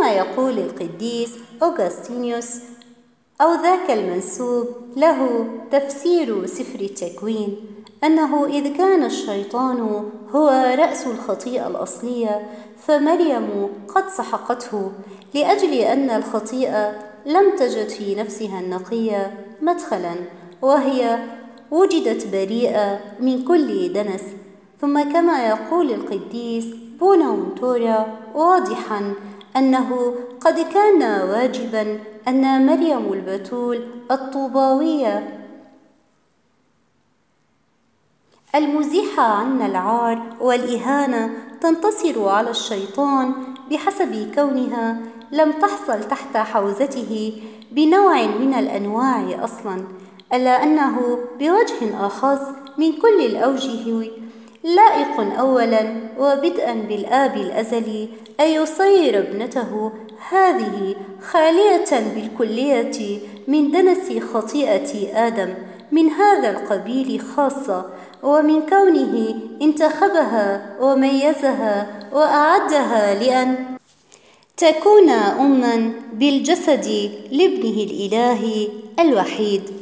كما يقول القديس أوغسطينوس أو ذاك المنسوب له تفسير سفر التكوين أنه إذ كان الشيطان هو رأس الخطيئة الأصلية فمريم قد سحقته لأجل أن الخطيئة لم تجد في نفسها النقية مدخلا، وهي وجدت بريئة من كل دنس. ثم كما يقول القديس بوناونتورا واضحا أنه قد كان واجبا أن مريم البتول الطوباوية المزيحة عنا العار والإهانة تنتصر على الشيطان بحسب كونها لم تحصل تحت حوزته بنوع من الأنواع أصلا، ألا أنه بوجه أخص من كل الأوجه لائق أولا وبدءا بالآب الأزلي أن يصير ابنته هذه خالية بالكلية من دنس خطيئة آدم من هذا القبيل خاصة، ومن كونه انتخبها وميزها وأعدها لأن تكون أماً بالجسد لابنه الإلهي الوحيد.